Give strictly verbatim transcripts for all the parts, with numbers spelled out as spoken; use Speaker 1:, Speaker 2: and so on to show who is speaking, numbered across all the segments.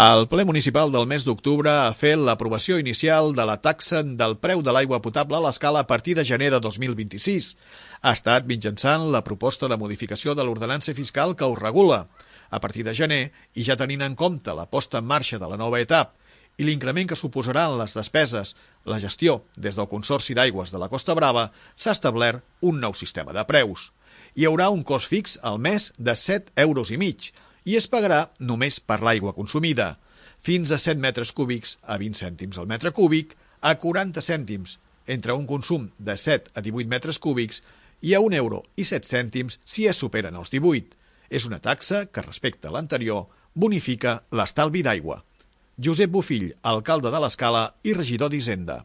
Speaker 1: El ple municipal del mes d'octubre ha fet l'aprovació inicial de la taxa del preu de l'aigua potable a l'escala a partir de gener de dos mil vint-i-sis. Ha estat mitjançant la proposta de modificació de l'ordenança fiscal que ho regula. A partir de gener, i ja tenint en compte la posta en marxa de la nova etapa i l'increment que suposaran les despeses, la gestió des del Consorci d'Aigües de la Costa Brava, s'ha establert un nou sistema de preus. Hi haurà un cost fix al mes de set euros i mig, i es pagarà només per l'aigua consumida, fins a set metres cúbics a vint cèntims al metre cúbic, a quaranta cèntims entre un consum de set a divuit metres cúbics i a un euro i set cèntims si es superen els divuit. És una taxa que, respecte a l'anterior, bonifica l'estalvi d'aigua. Josep Bofill, alcalde de l'Escala i regidor d'Hisenda.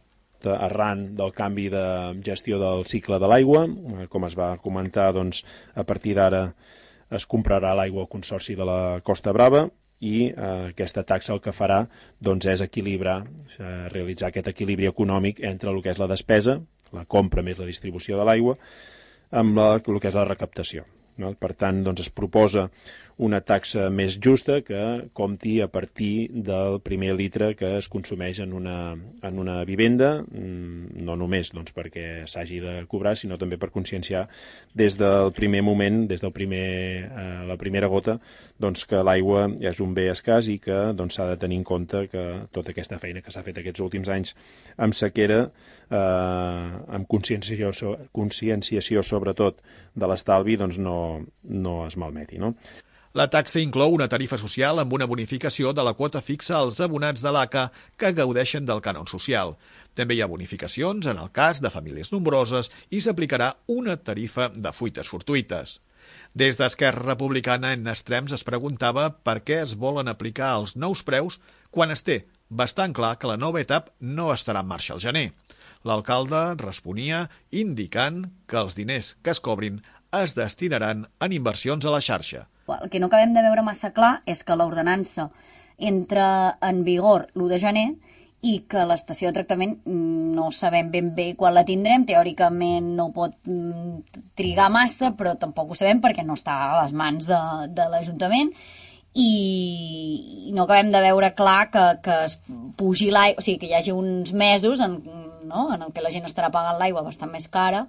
Speaker 2: Arran del canvi de gestió del cicle de l'aigua, com es va comentar, doncs, a partir d'ara es comprarà l'aigua al Consorci de la Costa Brava i eh, aquesta taxa el que farà doncs, és equilibrar, eh, realitzar aquest equilibri econòmic entre el que és la despesa, la compra més la distribució de l'aigua, amb la, el que és la recaptació. No? Per tant, doncs, es proposa una taxa més justa que compti a partir del primer litre que es consumeix en una, en una vivenda, no només doncs, perquè s'hagi de cobrar, sinó també per conscienciar des del primer moment, des del primer, eh, la primera gota, doncs, que l'aigua és un bé escàs i que doncs, s'ha de tenir en compte que tota aquesta feina que s'ha fet aquests últims anys amb sequera, eh, amb conscienciació, conscienciació sobretot de l'estalvi, doncs no, no es malmeti, no?
Speaker 1: La taxa inclou una tarifa social amb una bonificació de la quota fixa als abonats de l'A C A que gaudeixen del cànon social. També hi ha bonificacions en el cas de famílies nombroses i s'aplicarà una tarifa de fuites fortuïtes. Des d'Esquerra Republicana, en Extrems es preguntava per què es volen aplicar els nous preus quan es té bastant clar que la nova etapa no estarà en marxa al gener. L'alcalde responia indicant que els diners que es cobrin es destinaran en inversions a la xarxa.
Speaker 3: El que no acabem de veure massa clar és que l'ordenança entra en vigor l'u de gener i que l'estació de tractament no sabem ben bé quan la tindrem. Teòricament no pot trigar massa, però tampoc ho sabem perquè no està a les mans de, de l'Ajuntament i no acabem de veure clar que, que es pugi l'aigua, o sigui, que hi hagi uns mesos en, no, en el que la gent estarà pagant l'aigua bastant més cara,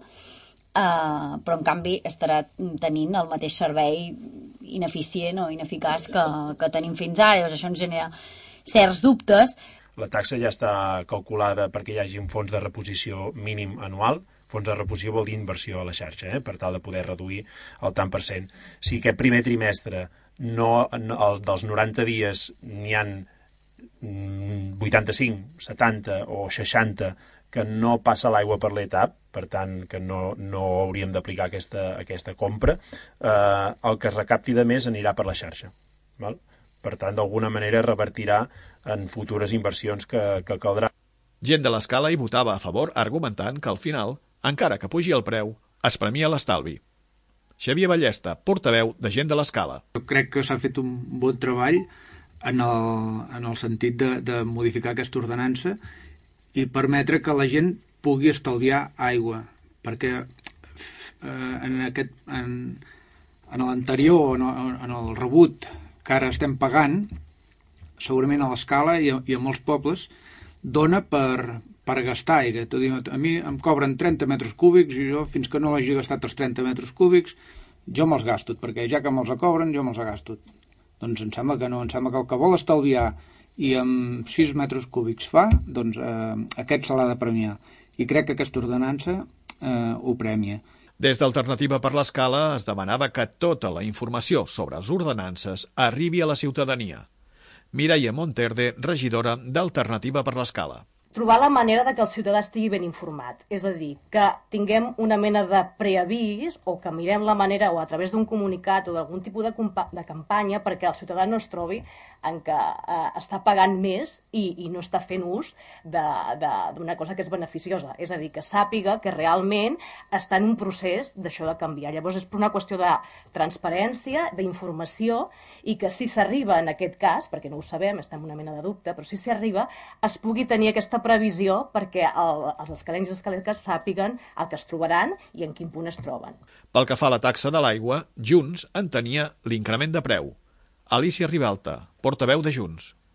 Speaker 3: uh, però en canvi estarà tenint el mateix servei ineficient o ineficaç que, que tenim fins ara. Llavors, això ens genera certs dubtes.
Speaker 2: La taxa ja està calculada perquè hi hagi un fons de reposició mínim anual. Fons de reposició vol dir inversió a la xarxa, eh? Per tal de poder reduir el tant per cent. Si aquest primer trimestre no, no, el, dels noranta dies n'hi han vuitanta-cinc, setanta o seixanta que no passa l'aigua per l'etapa, per tant que no, no hauríem d'aplicar aquesta, aquesta compra, eh, el que es recapti de més anirà per la xarxa. Val? Per tant, d'alguna manera revertirà en futures inversions que, que caldrà.
Speaker 1: Gent de l'Escala hi votava a favor, argumentant que al final, encara que pugi el preu, es premia l'estalvi. Xavier Ballesta, portaveu de Gent de l'Escala.
Speaker 4: Jo crec que s'ha fet un bon treball en el, en el sentit de, de modificar aquesta ordenança i permetre que la gent pugui estalviar aigua, perquè eh, en, aquest, en, en l'anterior, en, en el rebut que ara estem pagant, segurament a l'Escala i, i a molts pobles, dona per, per gastar aigua. A mi em cobren trenta metres cúbics i jo, fins que no hagi gastat els trenta metres cúbics, jo me'ls gasto, perquè ja que me'ls cobren, jo me'ls gasto. Doncs em sembla que no, em sembla que el que vol estalviar i amb sis metres cúbics fa, doncs eh, aquest se l'ha de premiar. I crec que aquesta ordenança eh, ho premia.
Speaker 1: Des d'Alternativa per l'Escala es demanava que tota la informació sobre les ordenances arribi a la ciutadania. Mireia Monterde, regidora d'Alternativa per l'Escala.
Speaker 5: Trobar la manera de que el ciutadà estigui ben informat, és a dir, que tinguem una mena de preavís o que mirem la manera o a través d'un comunicat o d'algun tipus de, de campanya perquè el ciutadà no es trobi en què eh, està pagant més i, i no està fent ús d'una cosa que és beneficiosa. És a dir, que sàpiga que realment està en un procés d'això de canviar. Llavors és per una qüestió de transparència, d'informació i que si s'arriba en aquest cas, perquè no ho sabem, està en una mena de dubte, però si s'hi arriba, es pugui tenir aquesta previsió perquè el, els escalencs i escaletes sàpiguen el que es trobaran i en quin punt es troben.
Speaker 1: Pel que fa a la taxa de l'aigua, Junts entenia l'increment de preu. Alicia Ribalta, portaveu de Junts.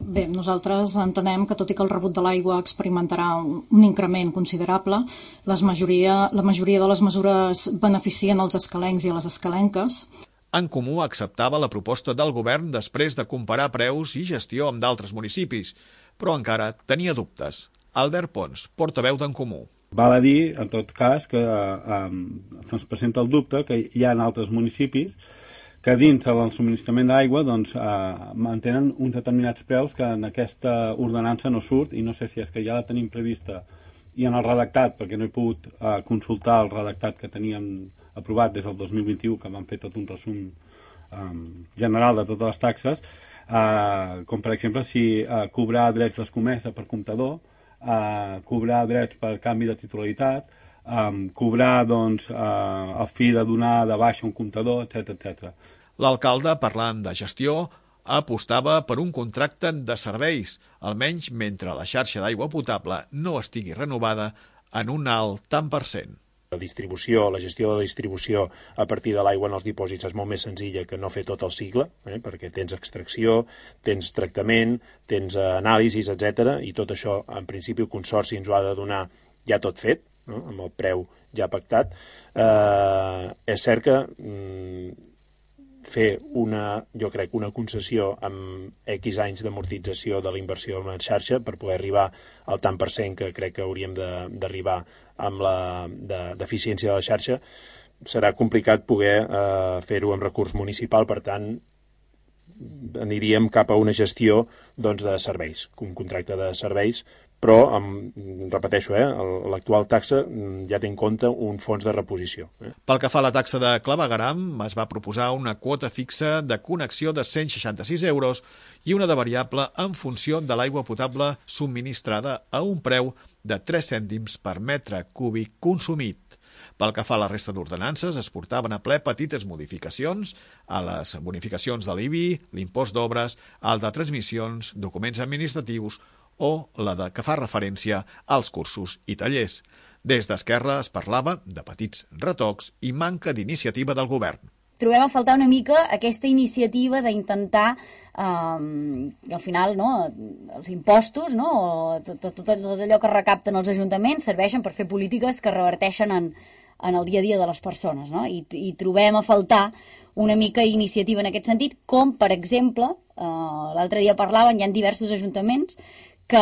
Speaker 6: Bé, nosaltres entenem que tot i que el rebut de l'aigua experimentarà un increment considerable, la majoria, la majoria de les mesures beneficien els escalencs i a les escalenques.
Speaker 1: En Comú acceptava la proposta del govern després de comparar preus i gestió amb d'altres municipis, però encara tenia dubtes. Albert Pons, portaveu d'en Comú.
Speaker 7: Val a dir, en tot cas, que eh, se'ns presenta el dubte que hi ha altres municipis que dins el subministrament d'aigua doncs, eh, mantenen uns determinats preus que en aquesta ordenança no surt, i no sé si és que ja la tenim prevista i en el redactat, perquè no he pogut eh, consultar el redactat que teníem aprovat des del dos mil vint-i-u, que vam fer tot un resum eh, general de totes les taxes, eh, com per exemple si eh, cobrar drets d'escomesa per comptador, eh, cobrar drets per canvi de titularitat, Um, cobrar doncs, uh, el fi de donar de baixa un comptador, etcètera etcètera.
Speaker 1: L'alcalde, parlant de gestió, apostava per un contracte de serveis, almenys mentre la xarxa d'aigua potable no estigui renovada en un alt tant per cent.
Speaker 2: La distribució, la gestió de la distribució a partir de l'aigua en els dipòsits és molt més senzilla que no fer tot el cicle, eh, perquè tens extracció, tens tractament, tens uh, anàlisis, etcètera, i tot això, en principi, el Consorci ens ho ha de donar ja tot fet, no? Amb el preu ja pactat. Eh, és cert que mm, fer una, jo crec, una concessió amb X anys d'amortització de la inversió en la xarxa per poder arribar al tant per cent que crec que hauríem d'arribar amb la d'eficiència de la xarxa, serà complicat poder eh, fer-ho amb recurs municipal, per tant aniríem cap a una gestió doncs, de serveis, un contracte de serveis, però, amb, repeteixo, eh, l'actual taxa ja té en compte un fons de reposició. Eh.
Speaker 1: Pel que fa a la taxa de clavegueram, es va proposar una quota fixa de connexió de cent seixanta-sis euros i una de variable en funció de l'aigua potable subministrada a un preu de tres cèntims per metre cúbic consumit. Pel que fa a la resta d'ordenances, es portaven a ple petites modificacions a les bonificacions de l'I B I, l'impost d'obres, el de transmissions, documents administratius o la de que fa referència als cursos i tallers. Des d'Esquerra es parlava de petits retocs i manca d'iniciativa del govern.
Speaker 3: Trobem a faltar una mica aquesta iniciativa d'intentar, eh, al final, no, els impostos, no, tot, tot, tot allò que recapten els ajuntaments serveixen per fer polítiques que reverteixen en, en el dia a dia de les persones, no? I, i trobem a faltar una mica iniciativa en aquest sentit, com, per exemple, eh, l'altre dia parlaven, hi ha diversos ajuntaments que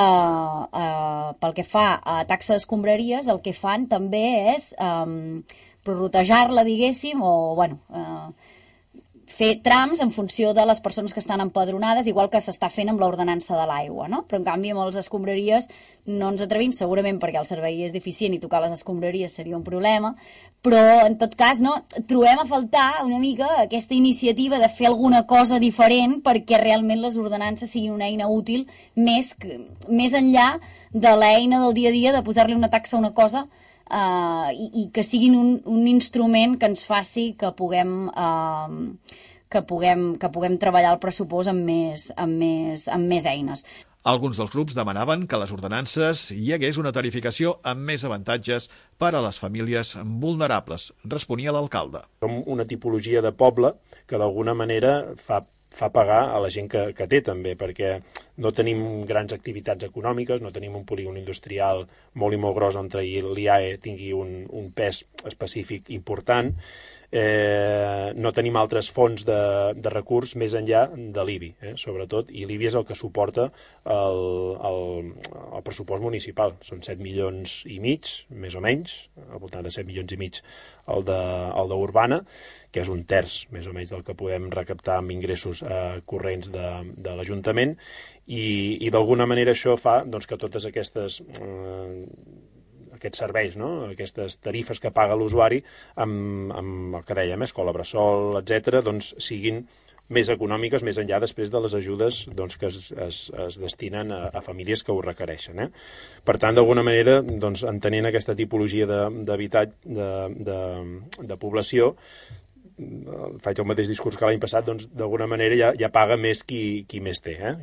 Speaker 3: eh, pel que fa a taxa d'escombraries el que fan també és eh, prorotejar-la, diguéssim, o bueno, eh, fer trams en funció de les persones que estan empadronades, igual que s'està fent amb l'ordenança de l'aigua, no? Però en canvi amb les escombraries no ens atrevim, segurament perquè el servei és deficient i tocar les escombraries seria un problema, però en tot cas no, trobem a faltar una mica aquesta iniciativa de fer alguna cosa diferent perquè realment les ordenances siguin una eina útil més, més enllà de l'eina del dia a dia de posar-li una taxa a una cosa Uh, i, i que siguin un, un instrument que ens faci que puguem, uh, que puguem, que puguem treballar el pressupost amb més, amb més, amb més eines.
Speaker 1: Alguns dels grups demanaven que a les ordenances hi hagués una tarificació amb més avantatges per a les famílies vulnerables, responia l'alcalde.
Speaker 2: Som una tipologia de poble que d'alguna manera fa fa pagar a la gent que, que té també, perquè no tenim grans activitats econòmiques, no tenim un polígon industrial molt i molt gros on l'I A E tingui un, un pes específic important, eh, no tenim altres fonts de, de recurs més enllà de l'I B I, eh, sobretot, i l'I B I és el que suporta el, el, el pressupost municipal. Són set milions i mig, més o menys, al voltant de set milions i mig el de, el de Urbana, que és un terç, més o menys, del que podem recaptar amb ingressos eh, corrents de, de l'Ajuntament, i, i d'alguna manera això fa doncs, que totes aquestes eh, aquests serveis, no? Aquestes tarifes que paga l'usuari amb, amb el que dèiem, escola bressol, etcètera, doncs siguin més econòmiques, més enllà després de les ajudes doncs, que es, es, es destinen a, a famílies que ho requereixen. Eh? Per tant, d'alguna manera, doncs, entenent aquesta tipologia d'habitatge, de, de, de, de població, faig el mateix discurs que l'any passat, doncs d'alguna manera ja, ja paga més qui, qui més té. Eh?